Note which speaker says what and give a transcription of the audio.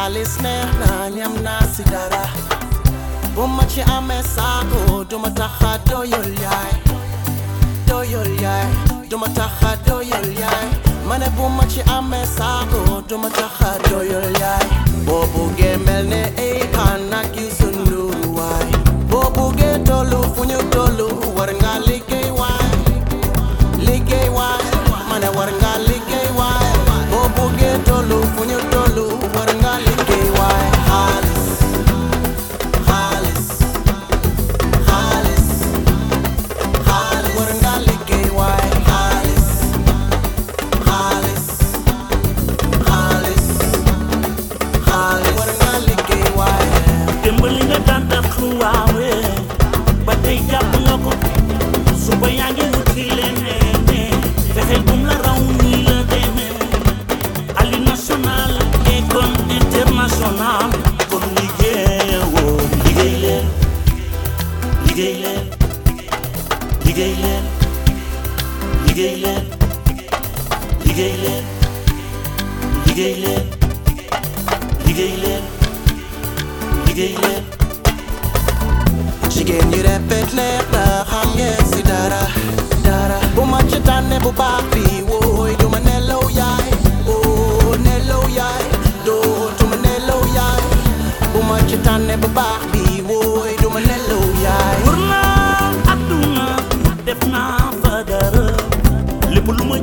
Speaker 1: xaalis neex na ñam naa si dara bu ma ci amee saako duma taxa doyul yaay duma taxa doyul yaay ma ne bu ma ci amee saako duma taxa doyul yaay boo buggee mel ne ay xanaa ki sunu waay boo buggee tollu fu ñu tollu war nga liggéey waay ma ne war nga liggéey waay boo buggee tollu fu ñu tollu war nga liggéey waay xaalis war nga liggéey waay xaalis war nga liggéey waay
Speaker 2: dimbali nga daan def waawe ba tey jàpp nga ko suba yaa ngi wuti leneen fexeel bum la raw nii la demee Ali national école international kon liggéeyoo liggéey leen liggéey leen liggéey leen liggéey leen liggéey leen liggéey leen liggéey leen liggéey leen
Speaker 1: jigéen ñi rafet neex na xam ngeen si dara bu ma ci tànne bu baax bi wooy du ma nelaw yaay nelaw yaay dootuma nelaw yaay bu ma ci tànne bu baax bi wooy du ma nelaw yaay
Speaker 2: wër naa àdduna def naa fa dara lépp lu ma